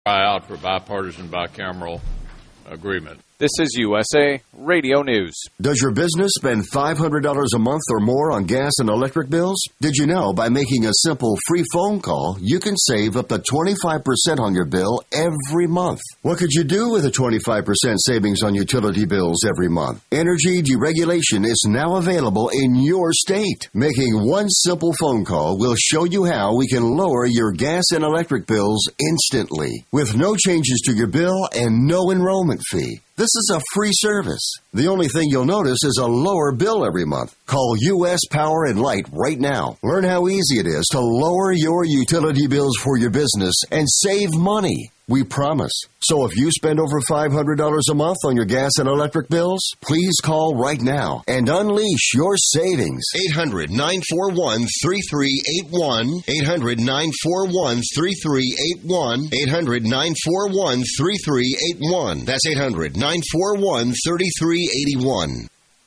Cry out for bipartisan, bicameral agreement. This is USA Radio News. Does your business spend $500 a month or more on gas and electric bills? Did you know by making a simple free phone call, you can save up to 25% on your bill every month? What could you do with a 25% savings on utility bills every month? Energy deregulation is now available in your state. Making one simple phone call will show you how we can lower your gas and electric bills instantly with no changes to your bill and no enrollment fee. This is a free service. The only thing you'll notice is a lower bill every month. Call U.S. Power and Light right now. Learn how easy it is to lower your utility bills for your business and save money. We promise. So if you spend over $500 a month on your gas and electric bills, please call right now and unleash your savings. 800-941-3381. 800-941-3381. 800-941-3381. That's 800-941-3381.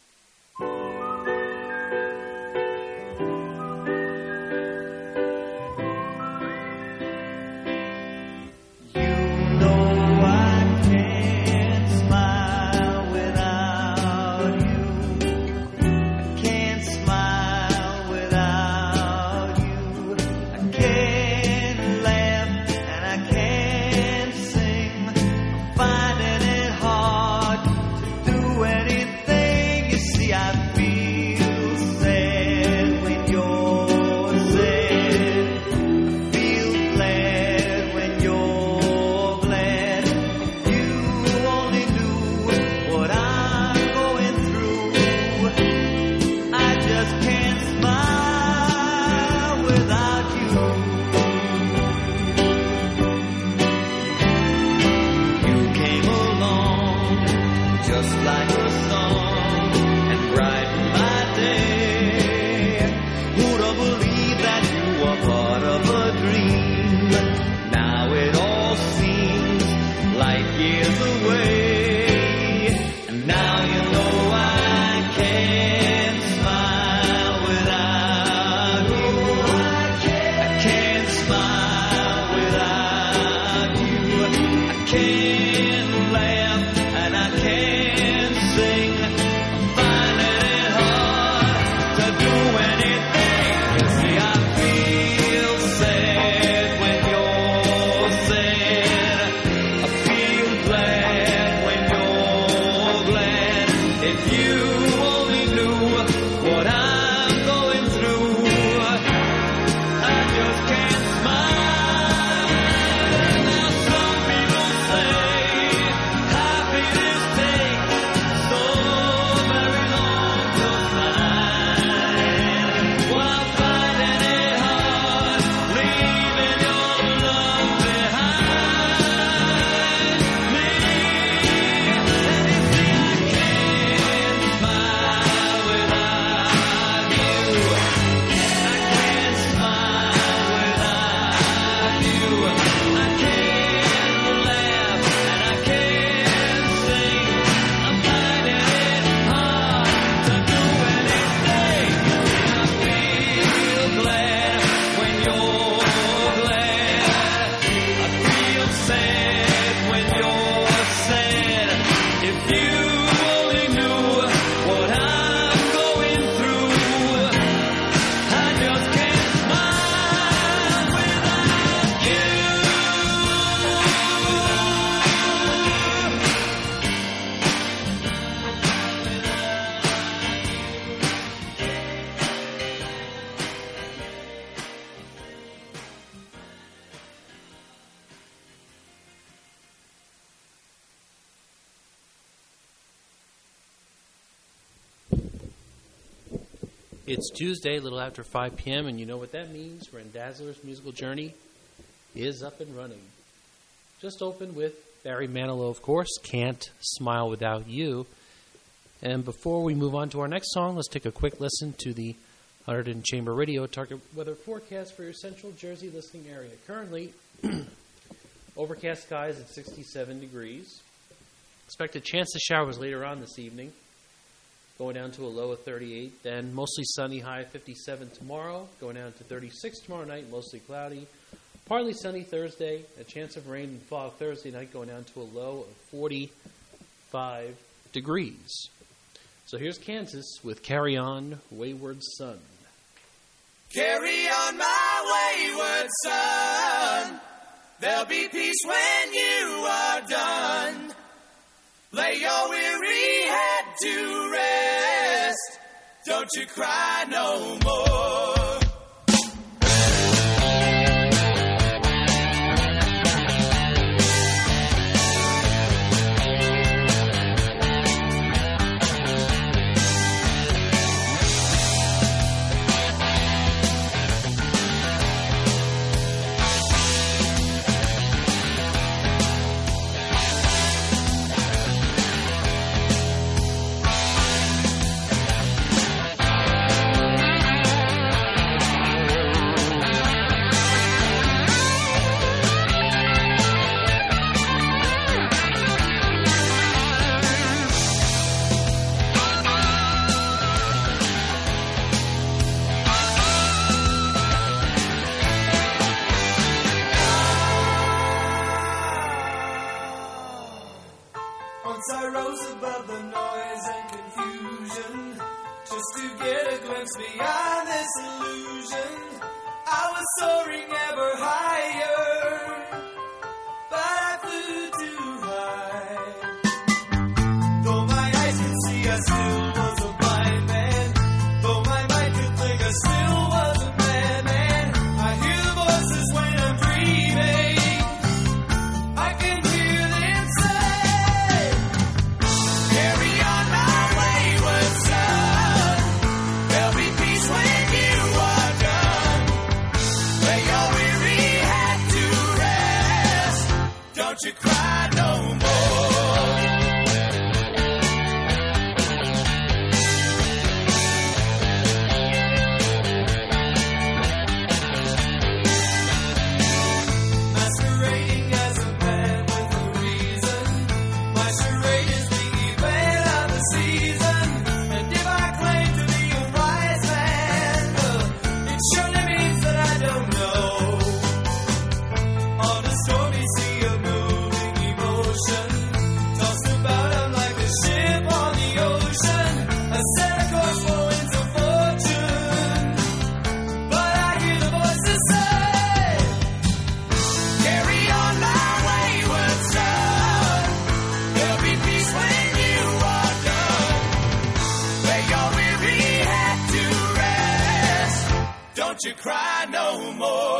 It's Tuesday, a little after 5 p.m., and you know what that means. Randazzler's musical journey is up and running. Just opened with Barry Manilow, of course, Can't Smile Without You. And before we move on to our next song, let's take a quick listen to the Hunterdon Chamber Radio target weather forecast for your central Jersey listening area. Currently, overcast skies at 67 degrees. Expect a chance of showers later on this evening, going down to a low of 38. Then mostly sunny, high of 57 tomorrow, going down to 36 tomorrow night, mostly cloudy. Partly sunny Thursday, a chance of rain and fog Thursday night, going down to a low of 45 degrees. So here's Kansas with Carry On, Wayward Son. Carry on, my wayward son. There'll be peace when you are done. Lay your weary head to rest. Don't you cry no more. I rose above the noise and confusion, just to get a glimpse beyond this illusion. I was soaring ever higher, but I flew too high. Though my eyes could see, I still was a blind man. Though my mind could think, I still was a madman. I hear the voices when I'm dreaming. I can hear them say, carry on my wayward son. There'll be peace when you are done. Lay your weary head to rest. Don't you cry no more. Masquerading as a man with a reason. My charade is the event of the season. And if I claim to be a wise man, it surely means that I don't know. On a stormy sea of moving emotion, tossed about I'm like a ship on the ocean. I set a course for winds of fortune. But I hear the voices say, carry on my wayward son. There'll be peace when you are done. Lay your weary head to rest. Don't you cry no more.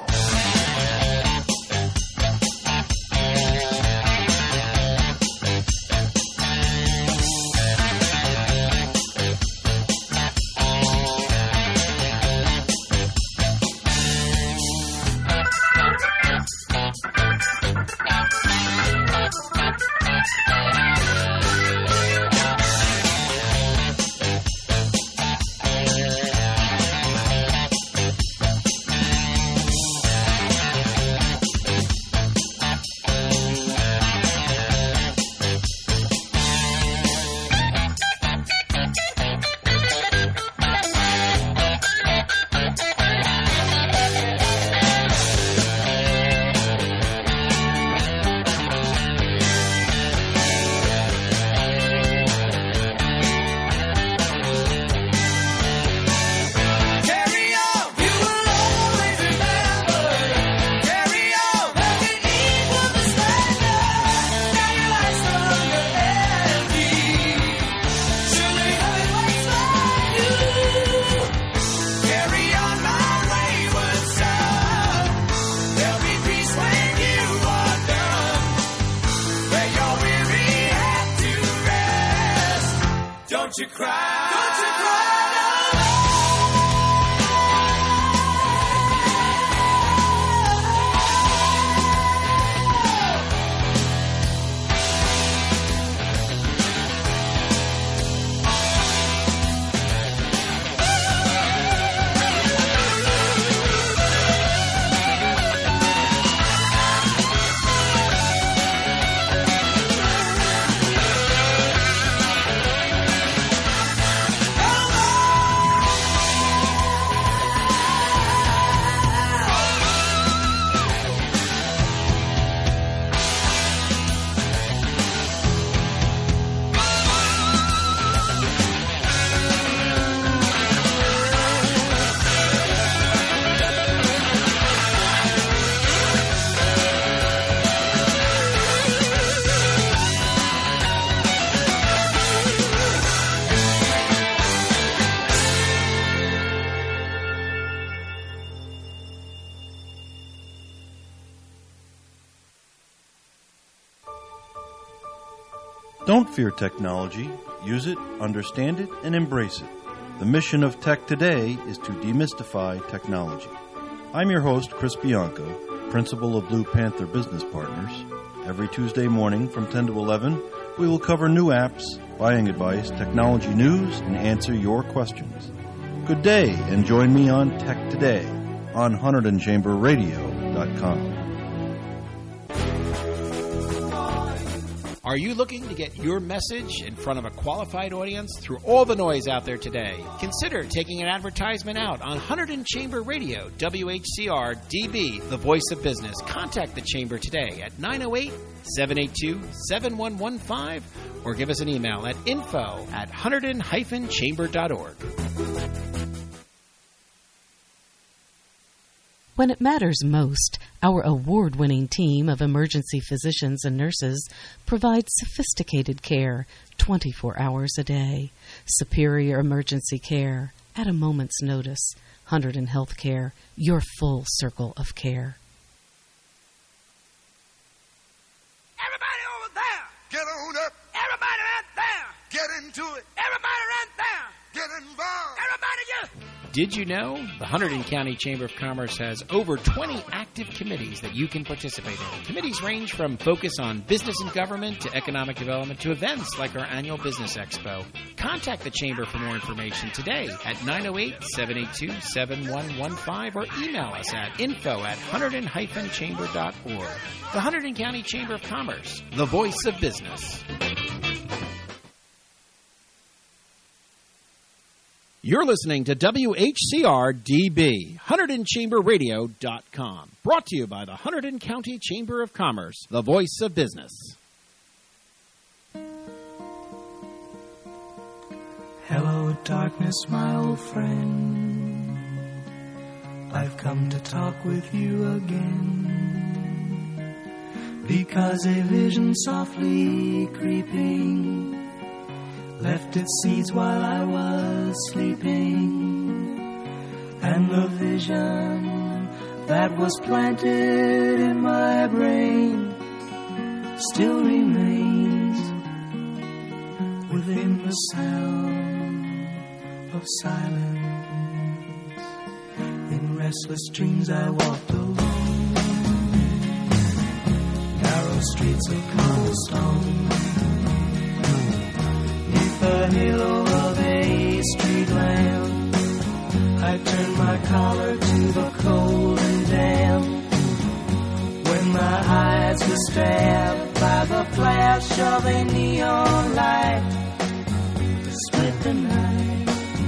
Carry on, you will always remember. Carry on, like an eagle the splendor. Now your life's no longer empty. Surely heaven waits for you. Carry on, my wayward son. There'll be peace when you are done. Lay your weary head to rest. Don't you cry. Don't you cry no Don't fear technology. Use it, understand it, and embrace it. The mission of Tech Today is to demystify technology. I'm your host, Chris Bianco, principal of Blue Panther Business Partners. Every Tuesday morning from 10 to 11, we will cover new apps, buying advice, technology news, and answer your questions. Good day, and join me on Tech Today on HunterdonChamberRadio.com. Are you looking to get your message in front of a qualified audience through all the noise out there today? Consider taking an advertisement out on Hunterdon Chamber Radio, WHCR DB, the voice of business. Contact the Chamber today at 908-782-7115 or give us an email at info@hunterdon-chamber.org. When it matters most, our award-winning team of emergency physicians and nurses provides sophisticated care 24 hours a day. Superior emergency care at a moment's notice. Hunterdon Healthcare, your full circle of care. Everybody over there, get on up. Everybody right there, get into it. Everybody right there, get involved. Everybody just... Did you know the Hunterdon County Chamber of Commerce has over 20 active committees that you can participate in? Committees range from focus on business and government to economic development to events like our annual Business Expo. Contact the Chamber for more information today at 908-782-7115 or email us at info@hunterdon-chamber.org. The Hunterdon County Chamber of Commerce, the voice of business. You're listening to WHCR-DB, HunterdonChamberRadio.com. Brought to you by the Hunterdon County Chamber of Commerce, the voice of business. Hello, darkness, my old friend. I've come to talk with you again, because a vision softly creeping left its seeds while I was sleeping, and the vision that was planted in my brain still remains within the sound of silence. In restless dreams I walked alone, narrow streets of cobblestone, the halo of a street lamp. I turned my collar to the cold and damp, when my eyes were stabbed by the flash of a neon light to split the night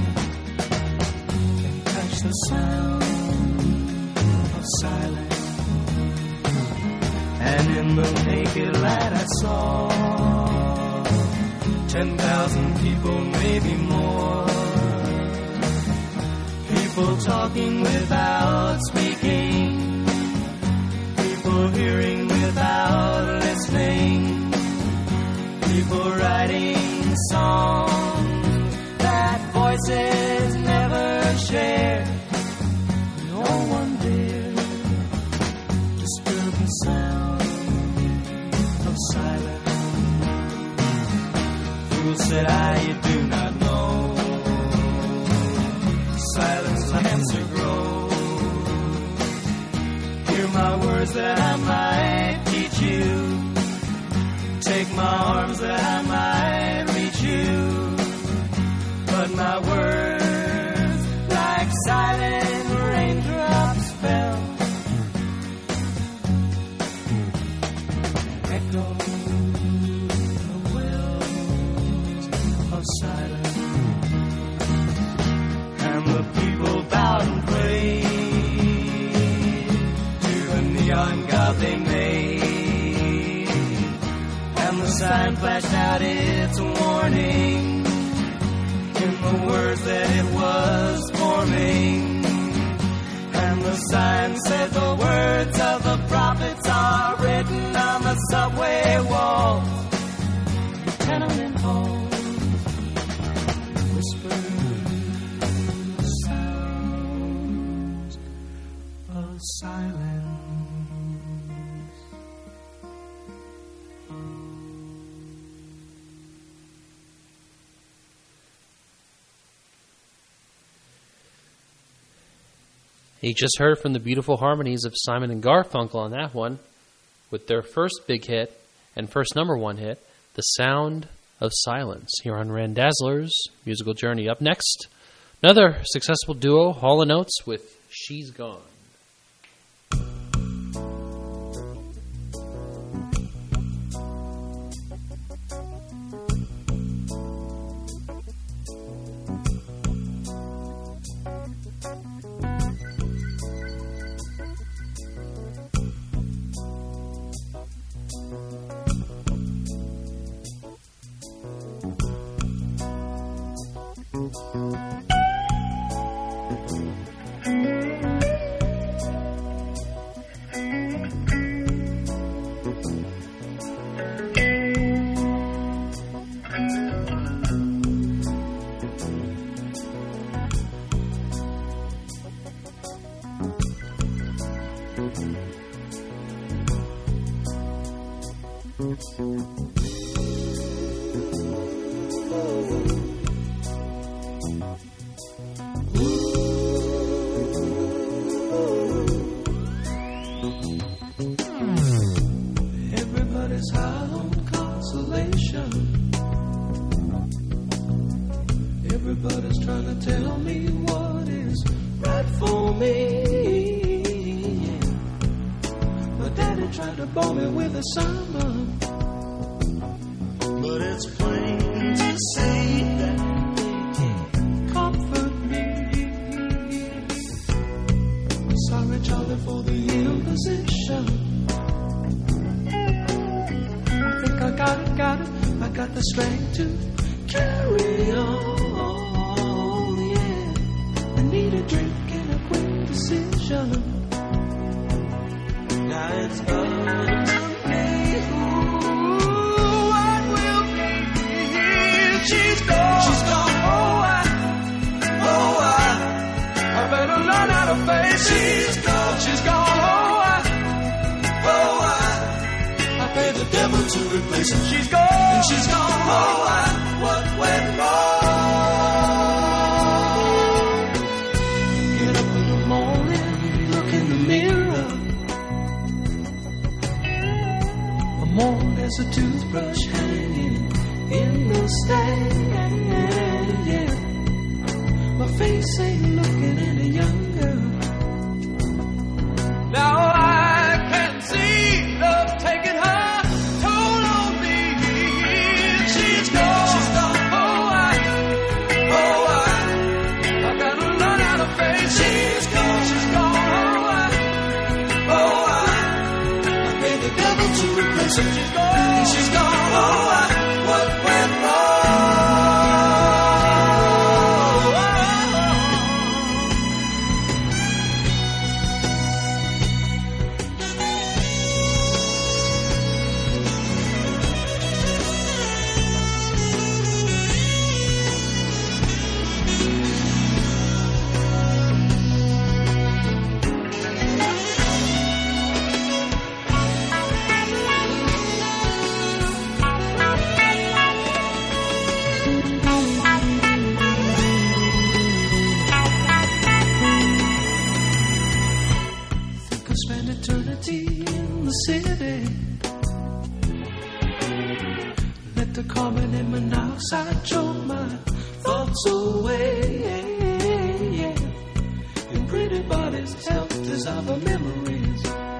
and touch the sound of silence. And in the naked light I saw 10,000 people, maybe more. People talking without speaking. People hearing without listening. People writing songs that voices never shared. No one dared disturb the sound of silence. Said I, you do not know. Silence lamps to grow. Hear my words that I might teach you. Take my arms that I might reach you. But my words, like silent raindrops, fell. Echo. Silence. And the people bowed and prayed to the neon god they made, and the sign flashed out its warning in the words that it was forming. And the sign said the words of the prophets are written on the subway walls, tenement halls. Sounds of silence. You just heard from the beautiful harmonies of Simon and Garfunkel on that one, with their first big hit and first number one hit, The Sound of Silence, here on Randazzler's Musical Journey. Up next, another successful duo, Hall & Oates with She's Gone. Everybody's high on consolation. Everybody's trying to tell me what is right for me. My daddy tried to bore me with a sermon, but it's plain to see that they can't comfort me. Sorry, Charlie, for the imposition. I got the strength to carry on, yeah. I need a drink and a quick decision. Now it's up to me, what will be? She's gone. She's gone. I better learn how to face it. She's gone. She's gone. I pay the devil to replace her. She's gone. And she's gone. What went wrong? Get up in the morning, look in the mirror. I'm old as a toothbrush hanging in the stand, yeah. My face ain't looking any younger. Now I can see love taking her toll on me. She's gone. She's gone. I gotta learn how to face it. She's gone. She's gone. I paid the devil to replace her. She's gone. She's gone. What went wrong? In the city, let the carbon monoxide choke my thoughts away. In pretty bodies, health is other memories.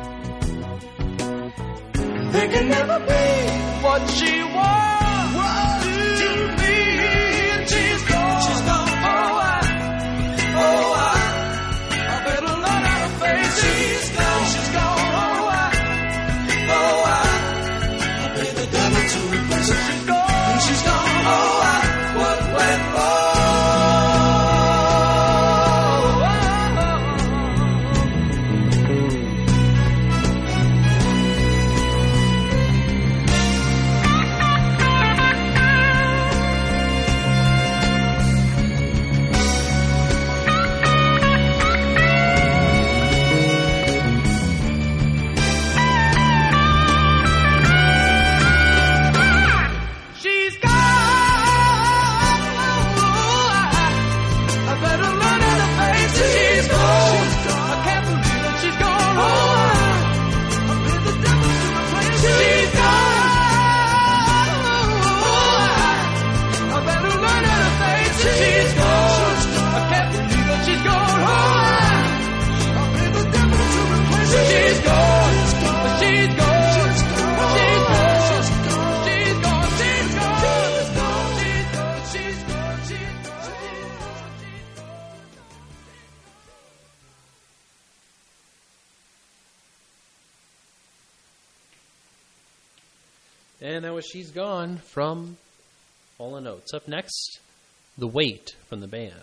They can never be what she was to me. She's gone. She's gone. I better learn how to face it. She's gone. She's gone. She's gone. She's gone. What went wrong? And that was She's Gone from Hall & Oates. Up next, The Weight from the band.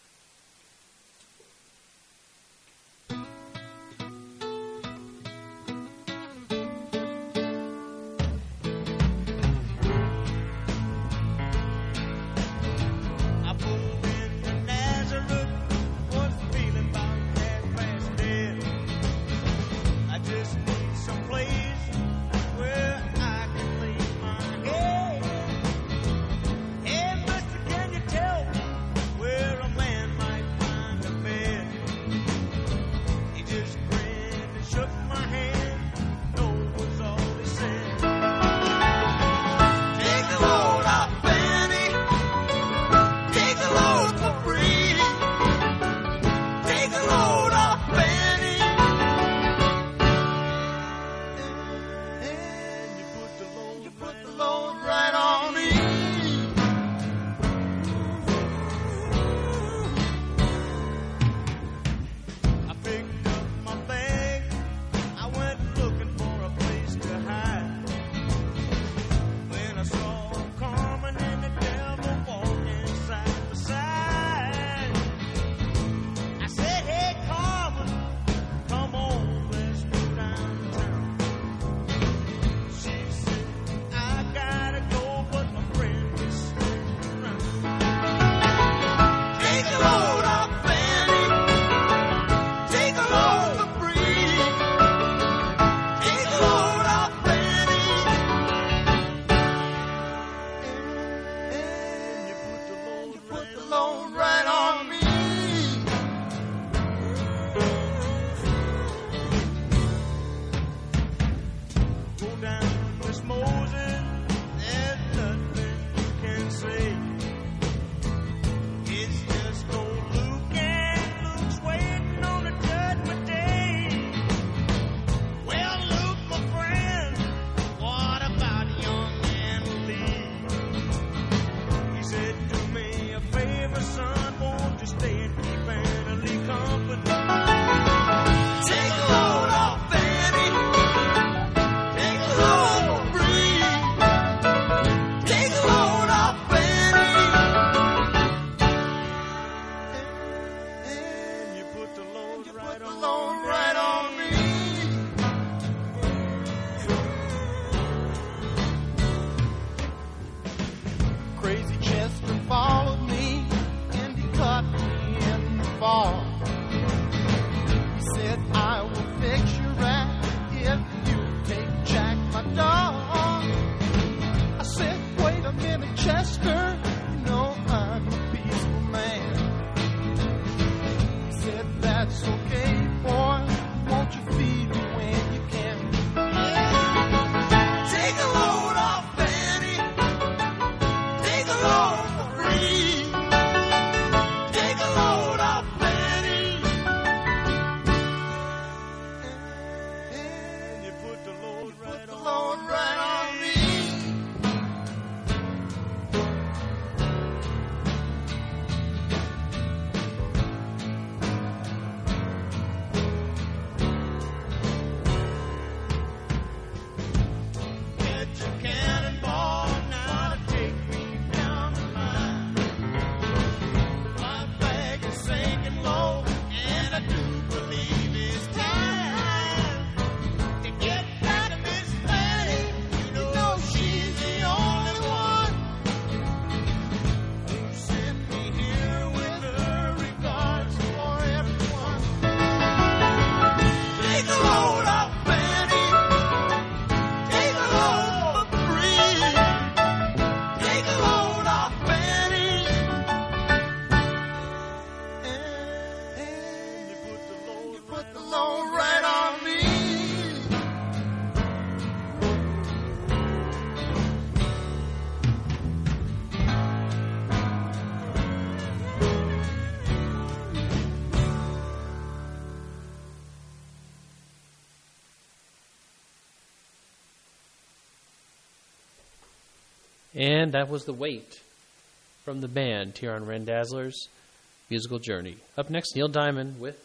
And that was The Weight from the band here on Randazzler's Musical Journey. Up next, Neil Diamond with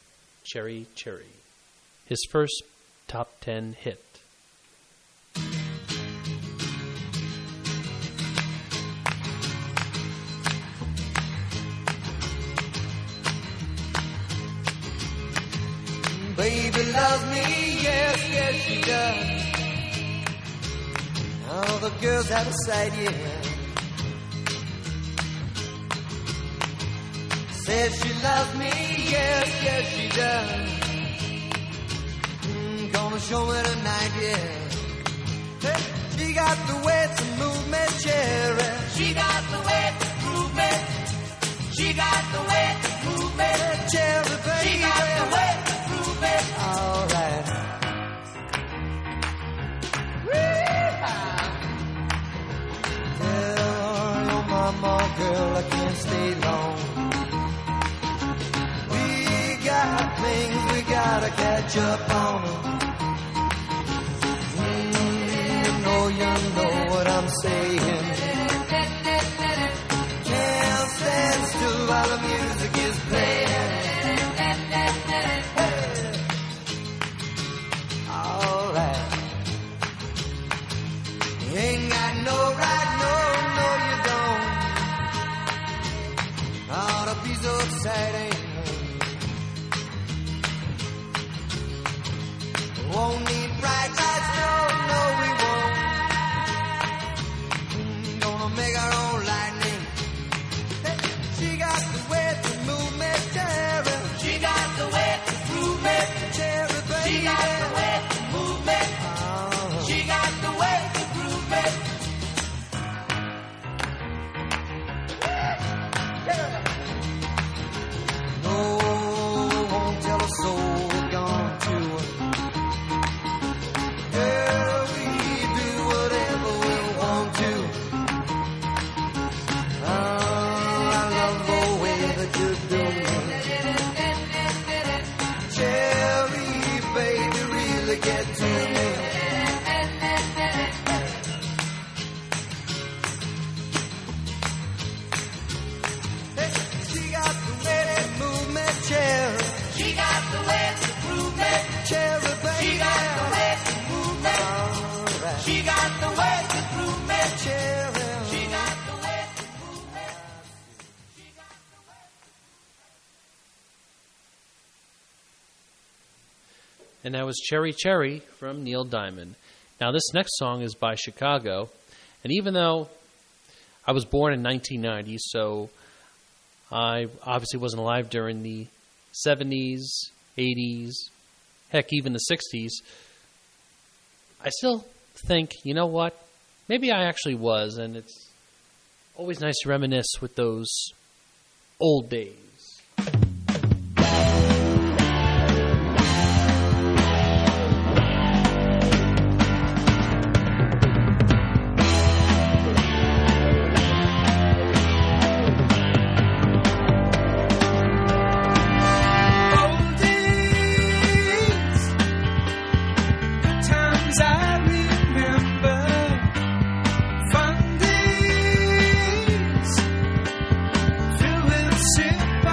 Cherry Cherry, his first top 10 hit. Baby loves me, yes, yes she does. All the girls out of sight, yeah. Says she loves me, yes, yes she does. Gonna show me tonight, yeah. Hey, she got the way to move me, cherry. She got the way to move me. She got the way to move me, cherry, baby. She got the way to move me. All right. Tell your mama, girl, I can't stay long. We got things we gotta catch up on. You know what I'm saying. Can't stand still while the music is playing. Hey. All right. You ain't got no right, no, you don't. Ought to be so exciting. Won't need bright lights, no, we won't. Make our own lightning. She got the way to move me, cherry. She got the way to move me, cherry, baby. She got the way to move me. She got the way to move me. No, we won't tell a soul we're gone to. Girl, we do whatever we want to. Get to me. Hey, she got the way to move me, cherry. She got the way to move me, cherry, baby. She got the way to move me. Right. She got the way to move me, cherry. She got the way to move me. She got the way. And that was Cherry Cherry from Neil Diamond. Now, this next song is by Chicago. And even though I was born in 1990, so I obviously wasn't alive during the 70s, 80s, heck, even the 60s, I still think, you know what? Maybe I actually was, and it's always nice to reminisce with those old days. Fun days filled with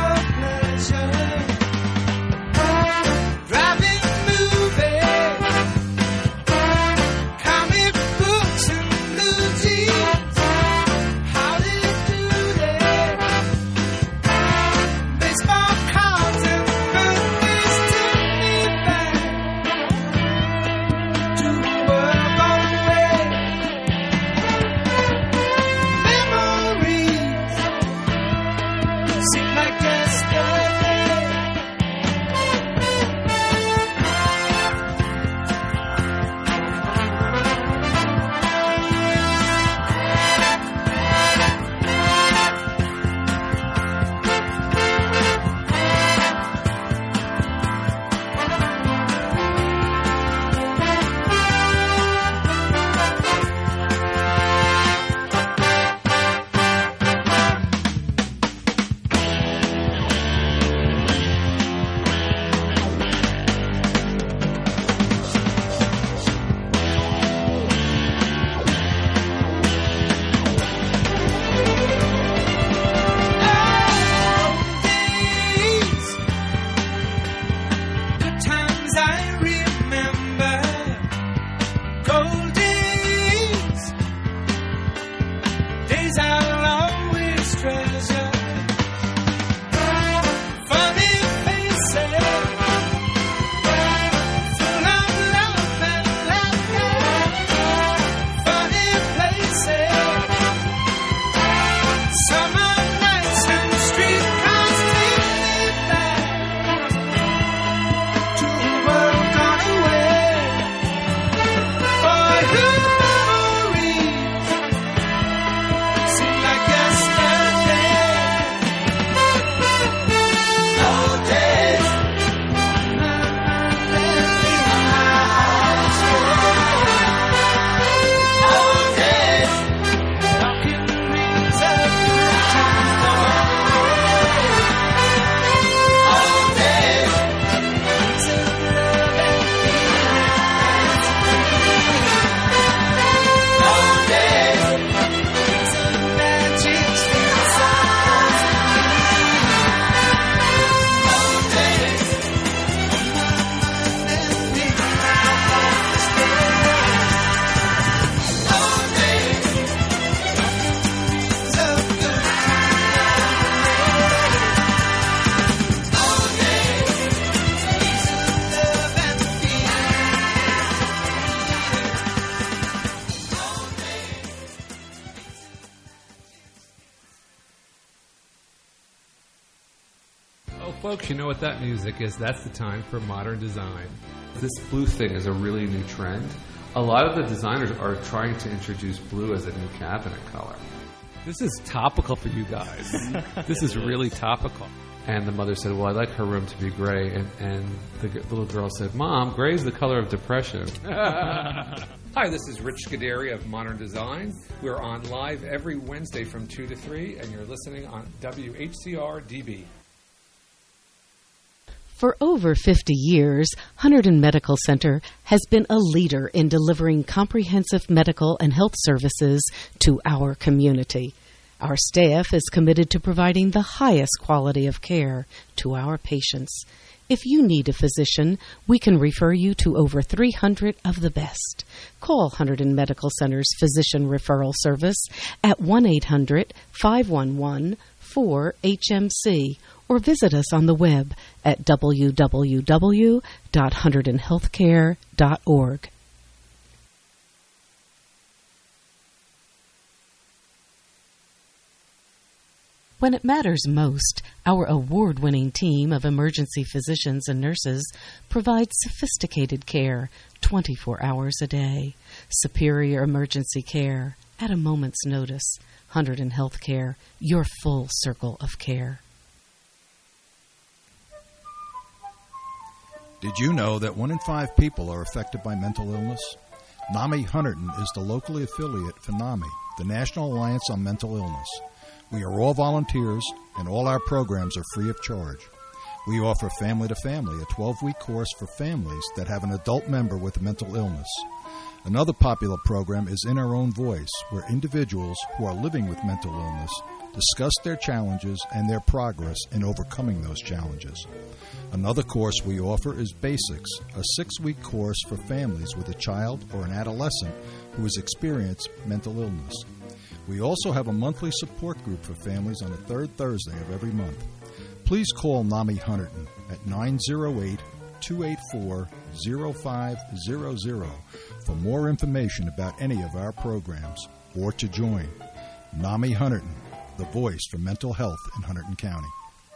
folks, you know what that music is. That's the time for modern design. This blue thing is a really new trend. A lot of the designers are trying to introduce blue as a new cabinet color. This is topical for you guys. This is really topical. And the mother said, well, I'd like her room to be gray. And the little girl said, Mom, gray is the color of depression. Hi, this is Rich Scuderi of Modern Design. We're on live every Wednesday from 2 to 3, and you're listening on WHCR DB. For over 50 years, Hunterdon Medical Center has been a leader in delivering comprehensive medical and health services to our community. Our staff is committed to providing the highest quality of care to our patients. If you need a physician, we can refer you to over 300 of the best. Call Hunterdon Medical Center's Physician Referral Service at 1-800-511-4HMC or visit us on the web at www.hunterdonhealthcare.org. When it matters most, our award-winning team of emergency physicians and nurses provides sophisticated care 24 hours a day. Superior emergency care at a moment's notice. Hunterdon Healthcare, your full circle of care. Did you know that 1 in 5 people are affected by mental illness? NAMI Hunterdon is the locally affiliate for NAMI, the National Alliance on Mental Illness. We are all volunteers, and all our programs are free of charge. We offer Family to Family, a 12-week course for families that have an adult member with a mental illness. Another popular program is In Our Own Voice, where individuals who are living with mental illness discuss their challenges and their progress in overcoming those challenges. Another course we offer is Basics, a 6-week course for families with a child or an adolescent who has experienced mental illness. We also have a monthly support group for families on the third Thursday of every month. Please call NAMI Hunterdon at 908-284-0500 for more information about any of our programs or to join. NAMI Hunterdon, the voice for mental health in Hunterdon County.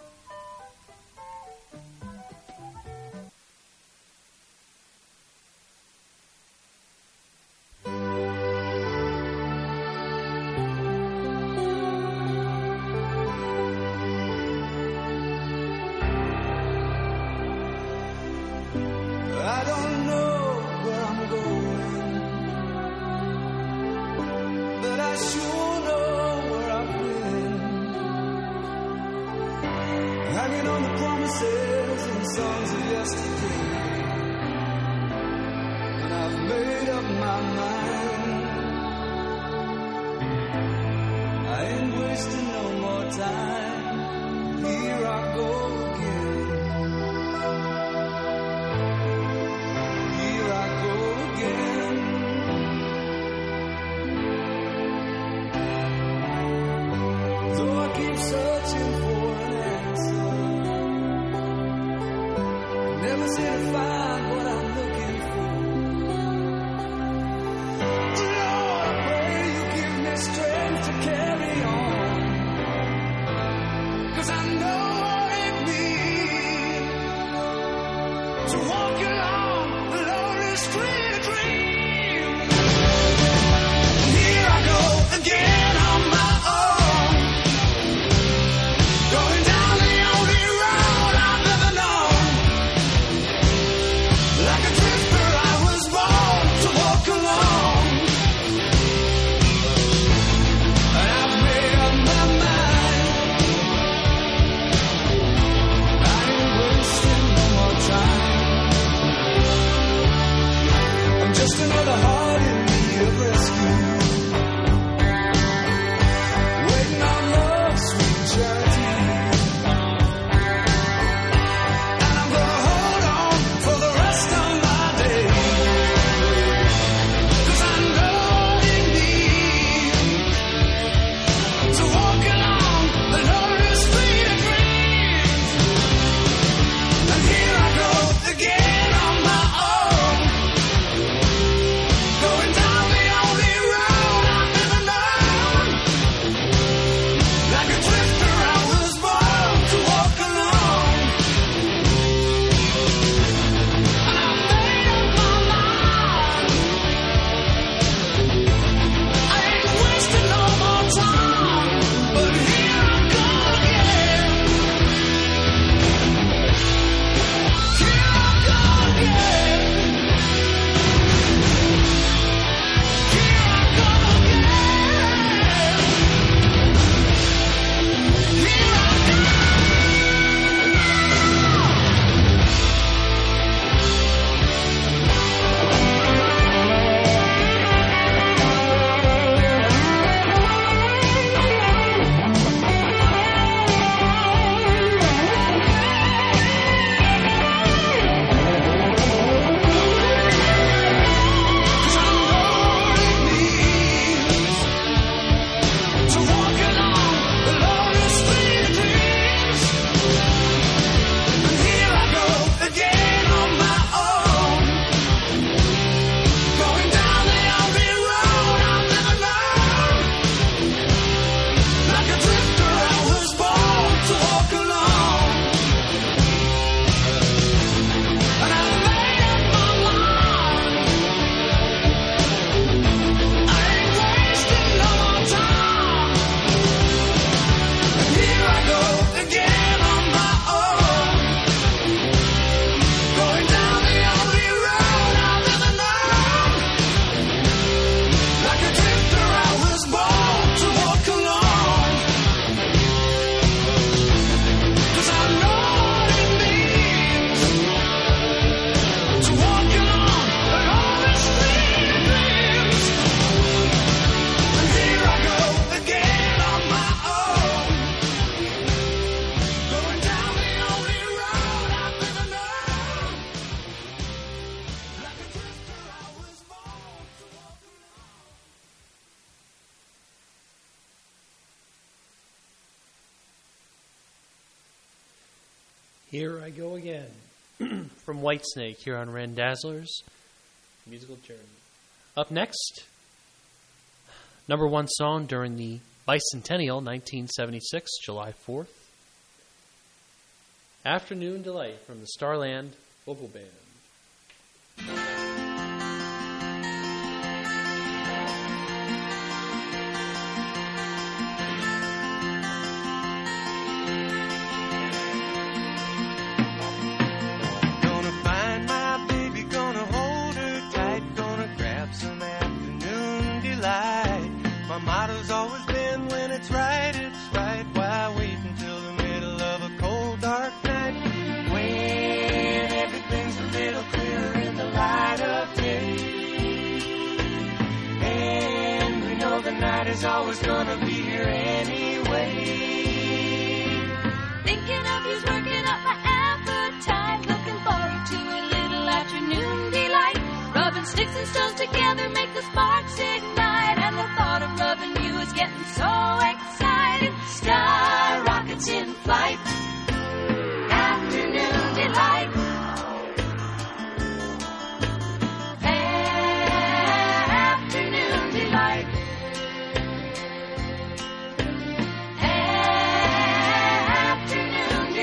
I don't know where I'm going, but I sure know where I've been. Hanging on the promises and songs of yesterday, and I've made up my mind. I ain't wasting no more time. Here I go again. Searching for an answer, never seem to find what I'm looking for. Lord, I pray you give me strength to carry on, 'cause I know what it means to walk along the lonely street of dreams. Here I go again on my own. Going down the only road I've ever known. Like a drifter I was born to walk alone. And I've made up my mind. I ain't wasting no more time. I'm just another heart in need of rescue, waiting on love's sweet charity. Again on my own, going down the only road. Here I go again. From Whitesnake here on Randazzler's Musical Journey. Up next, number one song during the Bicentennial 1976, July 4th. Afternoon Delight from the Starland Vocal Band. Motto's always been when it's right, why wait until the middle of a cold, dark night, when everything's a little clearer in the light of day, and we know the night is always gonna be here anyway. Thinking of you's working up my appetite, looking forward to a little afternoon delight, rubbing sticks and stones together make the sparks ignite, and the thought of rubbing you is getting so exciting. Sky rockets in flight, afternoon delight, afternoon delight, afternoon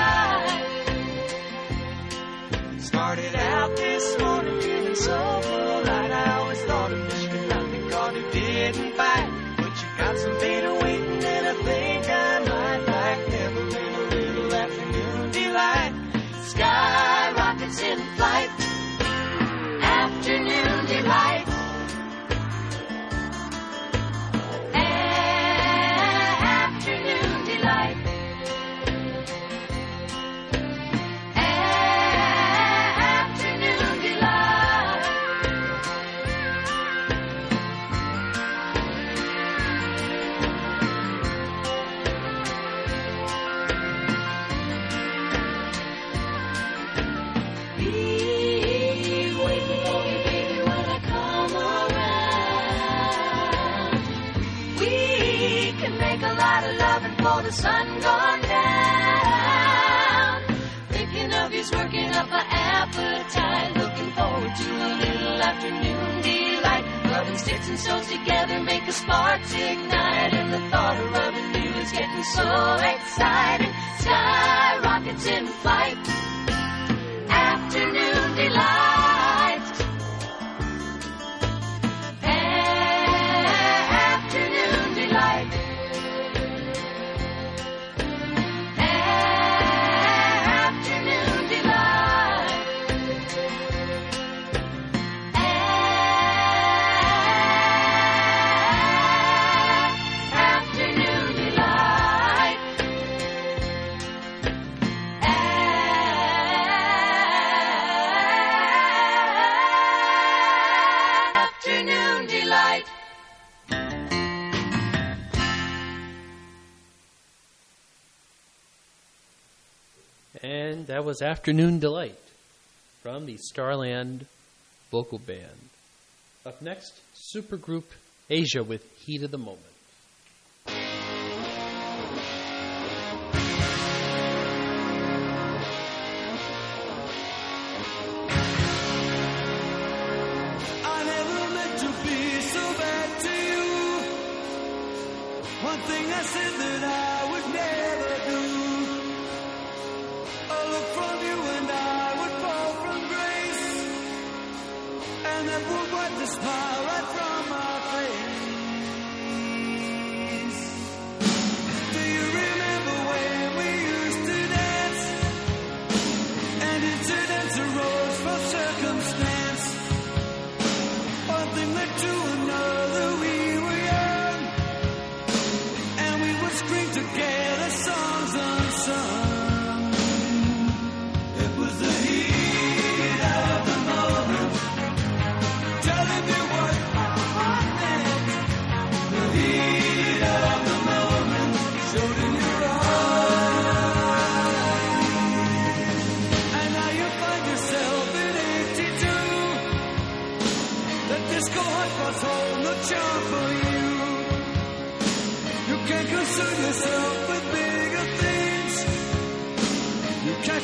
delight. Started out this morning feeling so light, I always thought of Michigan because it didn't bite, but you got some beta waiting and I think I might like never been a little afternoon delight. Sky rockets in flight, afternoon delight, afternoon delight, afternoon delight. For the sun gone down, thinking of you's working up an appetite, looking forward to a little afternoon delight, rubbing sticks and stones together make the sparks ignite, and the thought of rubbing you is getting so exciting. Sky rockets in flight, afternoon delight, afternoon delight. And that was Afternoon Delight from the Starland Vocal Band. Up next, Supergroup Asia with Heat of the Moment. I never meant to be so bad to you. One thing I said that I would never do. A look from you and I would fall from grace, and that would wipe the smile right from my face. Do you remember when we used to dance, and incidents arose from circumstance? One thing led to another, we were young, and we would scream together songs unsung. Concern yourself with bigger things. You catch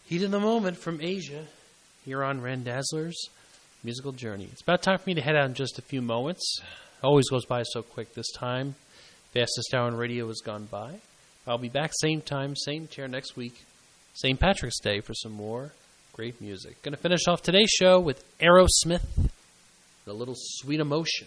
Heat of the moment from Asia here on Randazzler's Musical Journey. It's about time for me to head out in just a few moments. Always goes by so quick this time. Fastest hour on radio has gone by. I'll be back same time, same chair next week, St. Patrick's Day for some more great music. Going to finish off today's show with Aerosmith, A Little Sweet Emotion.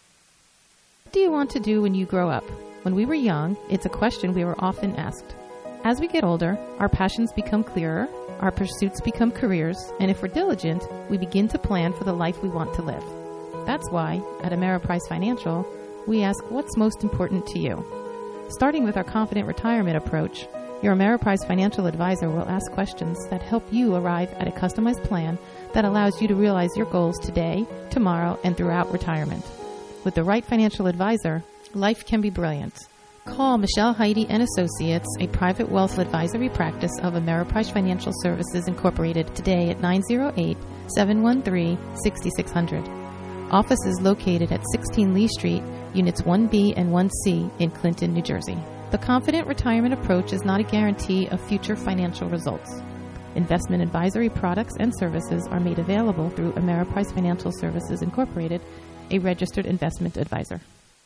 What do you want to do when you grow up? When we were young, it's a question we were often asked. As we get older, our passions become clearer, our pursuits become careers, and if we're diligent, we begin to plan for the life we want to live. That's why, at Ameriprise Financial, we ask what's most important to you. Starting with our Confident Retirement approach, your Ameriprise Financial advisor will ask questions that help you arrive at a customized plan that allows you to realize your goals today, tomorrow, and throughout retirement. With the right financial advisor, life can be brilliant. Call Michelle Heidi & Associates, a private wealth advisory practice of Ameriprise Financial Services Incorporated, today at 908-713-6600. Office is located at 16 Lee Street, Units 1B and 1C in Clinton, New Jersey. The Confident Retirement approach is not a guarantee of future financial results. Investment advisory products and services are made available through Ameriprise Financial Services Incorporated, a registered investment advisor.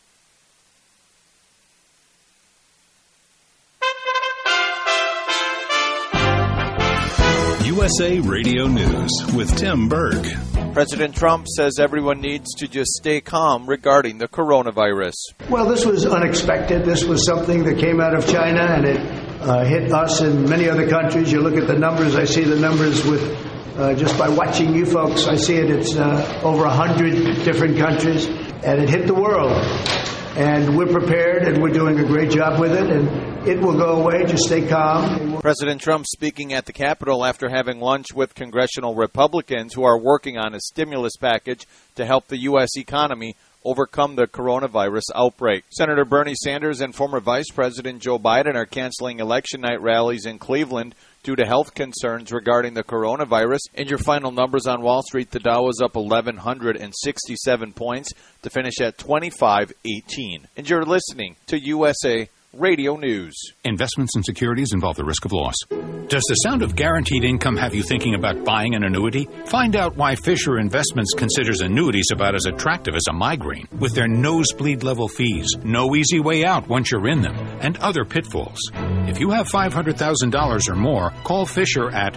USA Radio News with Tim Berg. President Trump says everyone needs to just stay calm regarding the coronavirus. Well, this was unexpected. This was something that came out of China, and it hit us and many other countries. You look at the numbers. I see the numbers with just by watching you folks. I see it. It's over 100 different countries, and it hit the world. And we're prepared, and we're doing a great job with it, and it will go away. Just stay calm. President Trump speaking at the Capitol after having lunch with congressional Republicans who are working on a stimulus package to help the U.S. economy overcome the coronavirus outbreak. Senator Bernie Sanders and former Vice President Joe Biden are canceling election night rallies in Cleveland due to health concerns regarding the coronavirus. In your final numbers on Wall Street, the Dow was up 1,167 points to finish at 2518. And you're listening to USA Radio News. Investments in securities involve the risk of loss. Does the sound of guaranteed income have you thinking about buying an annuity? Find out why Fisher Investments considers annuities about as attractive as a migraine, with their nosebleed-level fees, no easy way out once you're in them, and other pitfalls. If you have $500,000 or more, call Fisher at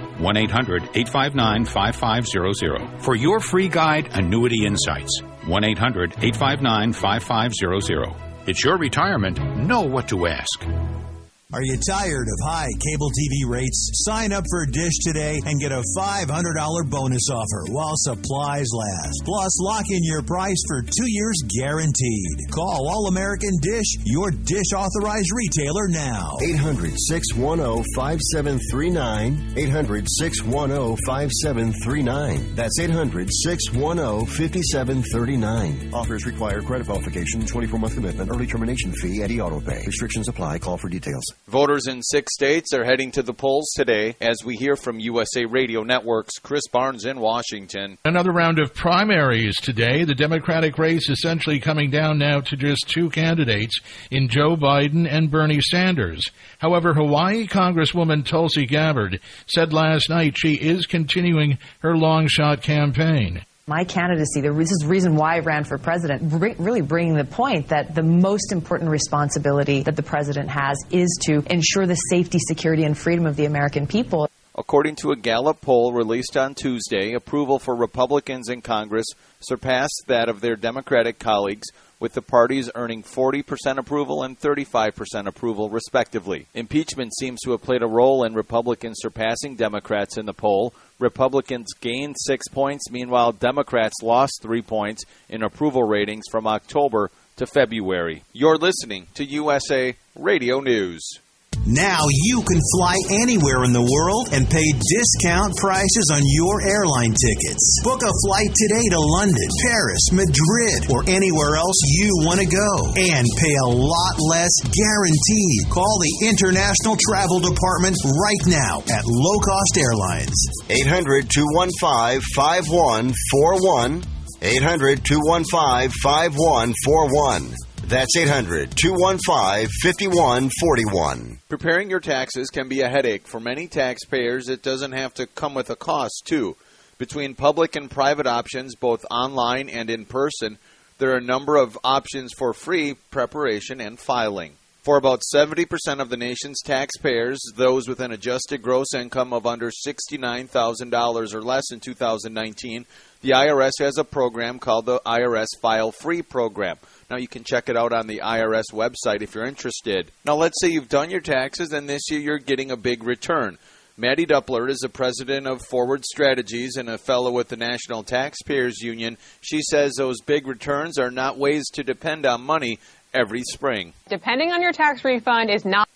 1-800-859-5500 for your free guide, Annuity Insights. 1-800-859-5500. It's your retirement. Know what to ask. Are you tired of high cable TV rates? Sign up for Dish today and get a $500 bonus offer while supplies last. Plus, lock in your price for 2 years guaranteed. Call All American Dish, your Dish authorized retailer now. 800-610-5739. 800-610-5739. That's 800-610-5739. Offers require credit qualification, 24-month commitment, early termination fee, and auto pay. Restrictions apply. Call for details. Voters in 6 states are heading to the polls today as we hear from USA Radio Network's Chris Barnes in Washington. Another round of primaries today. The Democratic race essentially coming down now to just two candidates in Joe Biden and Bernie Sanders. However, Hawaii Congresswoman Tulsi Gabbard said last night she is continuing her long-shot campaign. My candidacy, this is the reason why I ran for president, really bringing the point that the most important responsibility that the president has is to ensure the safety, security, and freedom of the American people. According to a Gallup poll released on Tuesday, approval for Republicans in Congress surpassed that of their Democratic colleagues, with the parties earning 40% approval and 35% approval, respectively. Impeachment seems to have played a role in Republicans surpassing Democrats in the poll. Republicans gained 6 points. Meanwhile, Democrats lost 3 points in approval ratings from October to February. You're listening to USA Radio News. Now you can fly anywhere in the world and pay discount prices on your airline tickets. Book a flight today to London, Paris, Madrid, or anywhere else you want to go. And pay a lot less guaranteed. Call the International Travel Department right now at Low Cost Airlines. 800-215-5141. 800-215-5141. That's 800-215-5141. Preparing your taxes can be a headache. For many taxpayers, it doesn't have to come with a cost, too. Between public and private options, both online and in person, there are a number of options for free preparation and filing. For about 70% of the nation's taxpayers, those with an adjusted gross income of under $69,000 or less in 2019, the IRS has a program called the IRS File Free Program. Now, you can check it out on the IRS website if you're interested. Now, let's say you've done your taxes and this year you're getting a big return. Maddie Duppler is the president of Forward Strategies and a fellow with the National Taxpayers Union. She says those big returns are not ways to depend on money every spring. Depending on your tax refund is not